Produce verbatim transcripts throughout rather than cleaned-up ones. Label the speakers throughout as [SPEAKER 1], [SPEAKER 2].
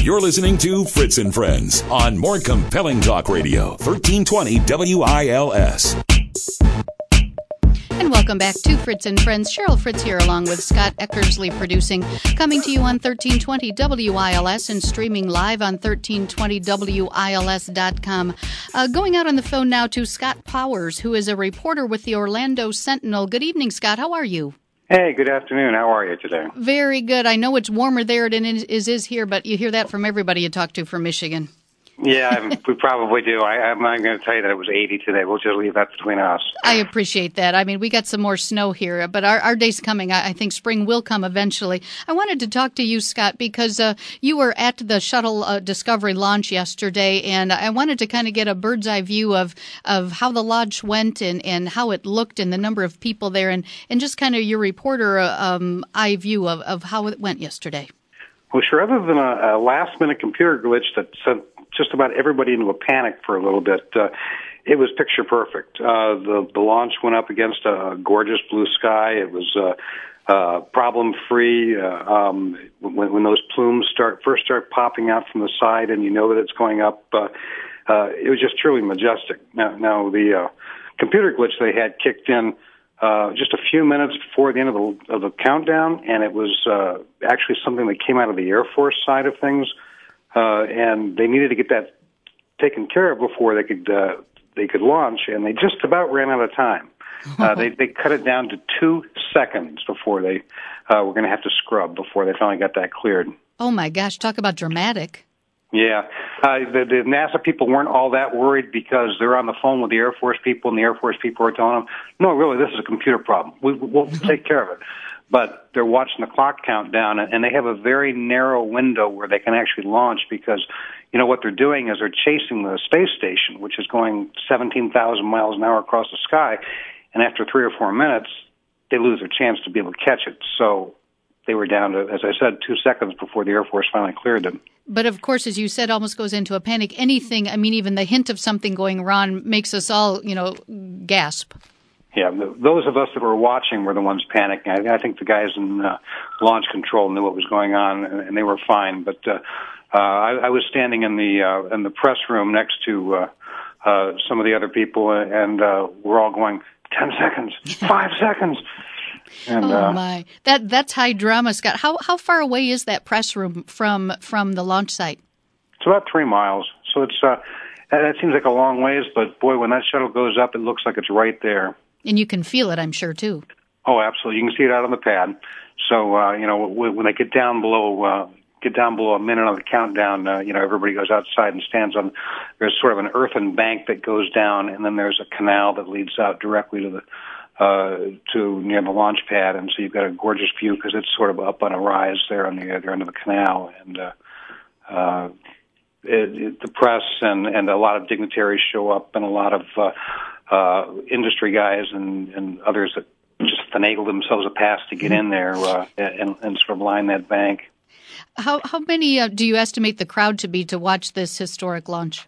[SPEAKER 1] You're listening to Fritz and Friends on More Compelling Talk Radio, thirteen twenty W I L S.
[SPEAKER 2] And welcome back to Fritz and Friends. Cheryl Fritz here along with Scott Eckersley producing, coming to you on thirteen twenty W I L S and streaming live on thirteen twenty W I L S dot com. Uh, going out on the phone now to Scott Powers, who is a reporter with the Orlando Sentinel. Good evening, Scott. How are you?
[SPEAKER 3] Hey, good afternoon. How are you today?
[SPEAKER 2] Very good. I know it's warmer there than it is, is here, but you hear that from everybody you talk to from Michigan.
[SPEAKER 3] Yeah, we probably do. I, I'm not going to tell you that it was eighty today. We'll just leave that between us.
[SPEAKER 2] I appreciate that. I mean, we got some more snow here, but our, our day's coming. I, I think spring will come eventually. I wanted to talk to you, Scott, because uh, you were at the Shuttle uh, Discovery launch yesterday, and I wanted to kind of get a bird's eye view of, of how the launch went and, and how it looked and the number of people there, and, and just kind of your reporter uh, um, eye view of, of how it went yesterday.
[SPEAKER 3] Well, sure. Other than a, a last-minute computer glitch that sent just about everybody into a panic for a little bit, uh, it was picture perfect. Uh, the, the launch went up against a gorgeous blue sky. It was uh, uh, problem-free. Uh, um, when, when those plumes start first start popping out from the side, and you know that it's going up, uh, uh, it was just truly majestic. Now, now the uh, computer glitch they had kicked in uh, just a few minutes before the end of the, of the countdown, and it was uh, actually something that came out of the Air Force side of things. Uh, and they needed to get that taken care of before they could uh, they could launch, and they just about ran out of time. Uh, they they cut it down to two seconds before they uh, were going to have to scrub before they finally got that cleared.
[SPEAKER 2] Oh my gosh! Talk about dramatic.
[SPEAKER 3] Yeah, uh, the, the NASA people weren't all that worried because they're on the phone with the Air Force people, and the Air Force people are telling them, "No, really, this is a computer problem. We, we'll take care of it." But they're watching the clock count down, and they have a very narrow window where they can actually launch because, you know, what they're doing is they're chasing the space station, which is going seventeen thousand miles an hour across the sky, and after three or four minutes, they lose their chance to be able to catch it. So they were down to, as I said, two seconds before the Air Force finally cleared them.
[SPEAKER 2] But, of course, as you said, almost goes into a panic. Anything, I mean, even the hint of something going wrong makes us all, you know, gasp.
[SPEAKER 3] Yeah, those of us that were watching were the ones panicking. I, I think the guys in uh, launch control knew what was going on, and, and they were fine. But uh, uh, I, I was standing in the uh, in the press room next to uh, uh, some of the other people, and uh, we're all going, ten seconds, five seconds. And,
[SPEAKER 2] oh
[SPEAKER 3] uh,
[SPEAKER 2] my! That that's high drama, Scott. How how far away is that press room from from the launch site?
[SPEAKER 3] It's about three miles. So it's uh, that seems like a long ways, but boy, when that shuttle goes up, it looks like it's right there.
[SPEAKER 2] And you can feel it, I'm sure, too.
[SPEAKER 3] Oh, absolutely. You can see it out on the pad. So, uh, you know, when they get down below, uh, get down below a minute on the countdown, uh, you know, everybody goes outside and stands on, there's sort of an earthen bank that goes down, and then there's a canal that leads out directly to the, uh, to near the launch pad. And so you've got a gorgeous view because it's sort of up on a rise there on the other end of the canal. And, uh, uh, it, it, the press and, and a lot of dignitaries show up, and a lot of, uh, Uh, industry guys and, and others that just finagle themselves a pass to get in there uh, and, and sort of line that bank.
[SPEAKER 2] How how many uh, do you estimate the crowd to be to watch this historic launch?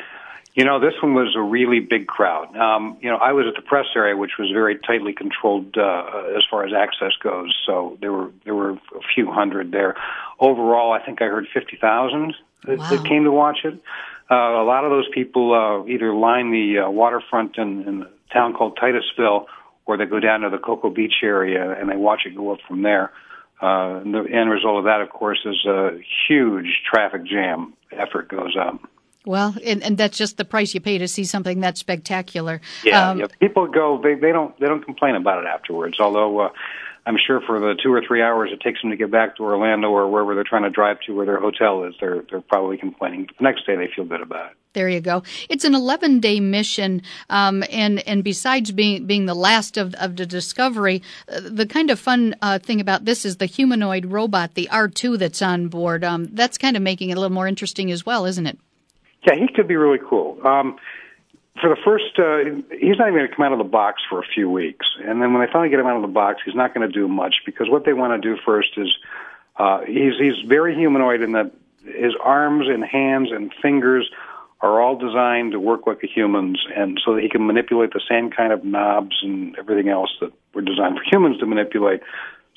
[SPEAKER 3] You know, this one was a really big crowd. Um, you know, I was at the press area, which was very tightly controlled uh, as far as access goes. So there were there were a few hundred there. Overall, I think I heard fifty thousand that, wow. that came to watch it. Uh, a lot of those people uh, either line the uh, waterfront in, in a town called Titusville, or they go down to the Cocoa Beach area and they watch it go up from there. Uh, and the end result of that, of course, is a huge traffic jam after it goes up.
[SPEAKER 2] Well, and, and that's just the price you pay to see something that spectacular.
[SPEAKER 3] Yeah,
[SPEAKER 2] um,
[SPEAKER 3] yeah. People go; they they don't they don't complain about it afterwards. Although uh, I'm sure for the two or three hours it takes them to get back to Orlando or wherever they're trying to drive to, where their hotel is, they're they're probably complaining. But the next day they feel good about it.
[SPEAKER 2] There you go. It's an eleven-day mission, um, and and besides being being the last of of the Discovery, uh, the kind of fun uh, thing about this is the humanoid robot, the R two that's on board. Um, that's kind of making it a little more interesting as well, isn't it?
[SPEAKER 3] Yeah, he could be really cool. Um, for the first, uh, he's not even going to come out of the box for a few weeks. And then when they finally get him out of the box, he's not going to do much because what they want to do first is, uh, he's, he's very humanoid in that his arms and hands and fingers are all designed to work like a human's, and so that he can manipulate the same kind of knobs and everything else that were designed for humans to manipulate.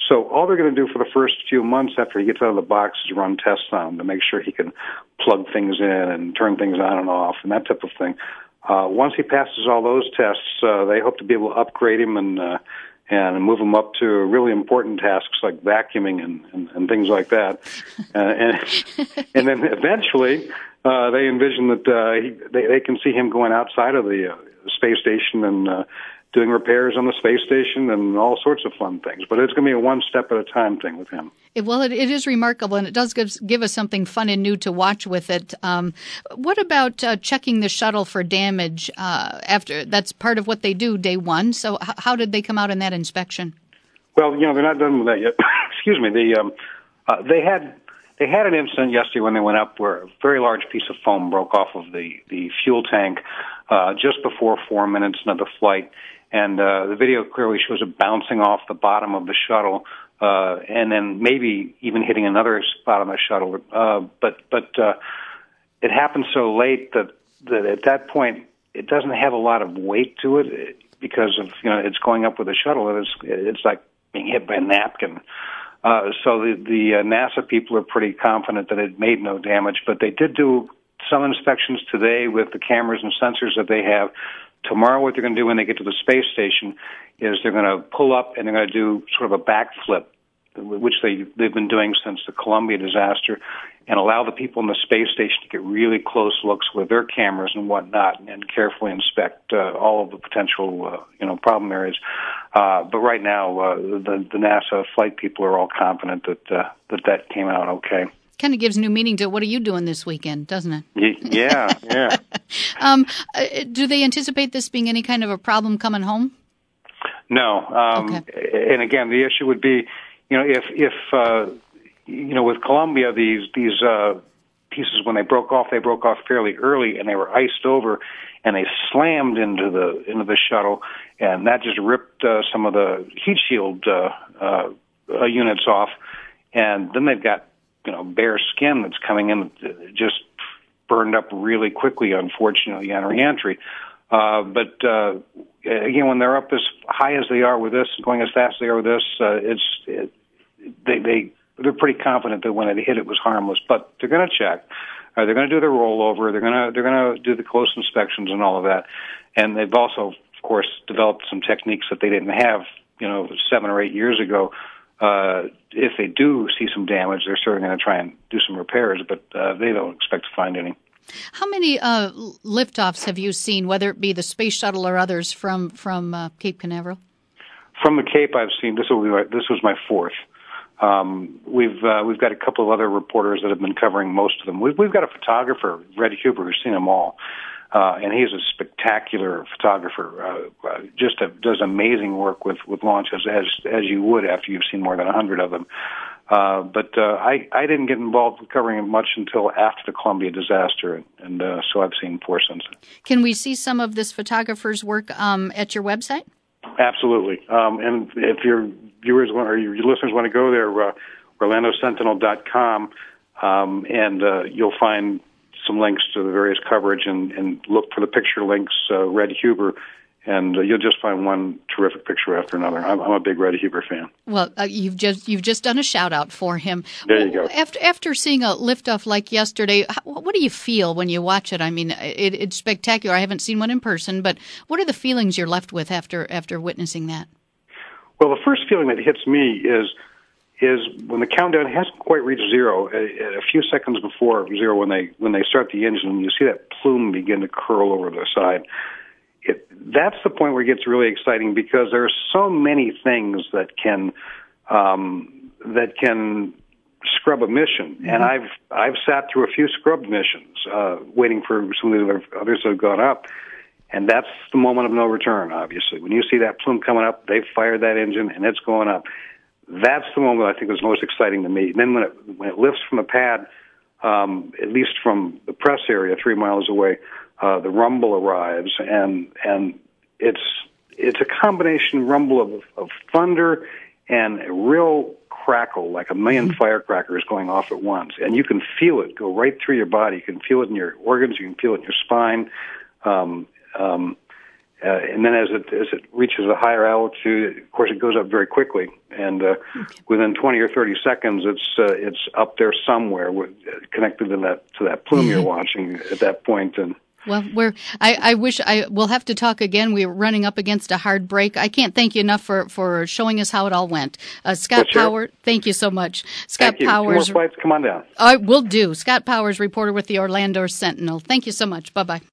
[SPEAKER 3] So all they're going to do for the first few months after he gets out of the box is run tests on him to make sure he can plug things in and turn things on and off and that type of thing. Uh, once he passes all those tests, uh, they hope to be able to upgrade him and uh, and move him up to really important tasks like vacuuming and, and, and things like that. Uh, and, and then eventually, uh, they envision that uh, he, they, they can see him going outside of the uh, space station and uh, doing repairs on the space station and all sorts of fun things. But it's going to be a one-step-at-a-time thing with him.
[SPEAKER 2] It, well, it, it is remarkable, and it does give, give us something fun and new to watch with it. Um, what about uh, checking the shuttle for damage uh, after? That's part of what they do day one. So h- how did they come out in that inspection?
[SPEAKER 3] Well, you know, they're not done with that yet. Excuse me. The, um, uh, they had they had an incident yesterday when they went up where a very large piece of foam broke off of the, the fuel tank uh, just before four minutes into the flight. And uh, the video clearly shows it bouncing off the bottom of the shuttle, uh, and then maybe even hitting another spot on the shuttle. Uh, but but uh, it happened so late that, that at that point it doesn't have a lot of weight to it because of you know it's going up with the shuttle. And it's it's like being hit by a napkin. Uh, so the the uh, NASA people are pretty confident that it made no damage. But they did do some inspections today with the cameras and sensors that they have. Tomorrow what they're going to do when they get to the space station is they're going to pull up and they're going to do sort of a backflip, which they, they've been doing since the Columbia disaster, and allow the people in the space station to get really close looks with their cameras and whatnot and carefully inspect uh, all of the potential uh, you know, problem areas. Uh, but right now, uh, the, the NASA flight people are all confident that, uh, that that came out okay.
[SPEAKER 2] Kind of gives new meaning to what are you doing this weekend, doesn't it?
[SPEAKER 3] Yeah, yeah.
[SPEAKER 2] um, do they anticipate this being any kind of a problem coming home?
[SPEAKER 3] No. Um, okay. And again, the issue would be, you know, if if uh, you know, with Columbia, these these uh, pieces when they broke off, they broke off fairly early, and they were iced over, and they slammed into the into the shuttle, and that just ripped uh, some of the heat shield uh, uh, uh, units off, and then they've got you know, bare skin that's coming in, just burned up really quickly, unfortunately, on reentry. Uh, but, uh, again, when they're up as high as they are with this, going as fast as they are with this, uh, it's, it, they, they, they're pretty confident that when it hit, it was harmless. But they're going to check. Uh, they're going to do their rollover. They're going to, they're going to do the close inspections and all of that. And they've also, of course, developed some techniques that they didn't have, you know, seven or eight years ago. Uh, if they do see some damage, they're certainly going to try and do some repairs, but uh, they don't expect to find any.
[SPEAKER 2] How many uh, liftoffs have you seen, whether it be the space shuttle or others, from from uh, Cape Canaveral?
[SPEAKER 3] From the Cape, I've seen this. Will be my, this was my fourth. Um, we've uh, we've got a couple of other reporters that have been covering most of them. We've, we've got a photographer, Red Huber, who's seen them all. Uh, and he's a spectacular photographer, uh, uh, just a, does amazing work with, with launches, as as you would after you've seen more than a hundred of them. Uh, but uh, I, I didn't get involved with covering it much until after the Columbia disaster, and, and uh, so I've seen four since.
[SPEAKER 2] Can we see some of this photographer's work um, at your website?
[SPEAKER 3] Absolutely. Um, and if your viewers want, or your listeners want to go there, uh, Orlando Sentinel dot com, um, and uh, you'll find some links to the various coverage, and, and look for the picture links, uh, Red Huber, and uh, you'll just find one terrific picture after another. I'm, I'm a big Red Huber fan. Well,
[SPEAKER 2] uh, you've just you've just done a shout out for him.
[SPEAKER 3] There you go.
[SPEAKER 2] After after seeing a liftoff like yesterday, how, what do you feel when you watch it? I mean, it, it's spectacular. I haven't seen one in person, but what are the feelings you're left with after after witnessing that?
[SPEAKER 3] Well, the first feeling that hits me is. is when the countdown hasn't quite reached zero, a, a few seconds before zero, when they when they start the engine, you see that plume begin to curl over the side. It, that's the point where it gets really exciting, because there are so many things that can um, that can scrub a mission, mm-hmm. and I've I've sat through a few scrub missions, uh, waiting for some of the others that have gone up. And that's the moment of no return, obviously. When you see that plume coming up, they've fired that engine, and it's going up. That's the moment I think is most exciting to me. And then when it when it lifts from the pad, um, at least from the press area three miles away, uh, the rumble arrives, and and it's it's a combination rumble of, of thunder and a real crackle, like a million mm-hmm. firecrackers going off at once. And you can feel it go right through your body. You can feel it in your organs. You can feel it in your spine. Um, um, Uh, and then as it as it reaches a higher altitude, of course, it goes up very quickly. And uh, okay. within twenty or thirty seconds, it's uh, it's up there somewhere, with, connected to that to that plume you're watching at that point. And
[SPEAKER 2] well, we're. I, I wish I will have to talk again. We're running up against a hard break. I can't thank you enough for, for showing us how it all went. Uh, Scott
[SPEAKER 3] well, sure.
[SPEAKER 2] Powers, thank you so much. Scott
[SPEAKER 3] thank you.
[SPEAKER 2] Powers,
[SPEAKER 3] Two more flights, come on down.
[SPEAKER 2] I will do. Scott Powers, reporter with the Orlando Sentinel. Thank you so much. Bye bye.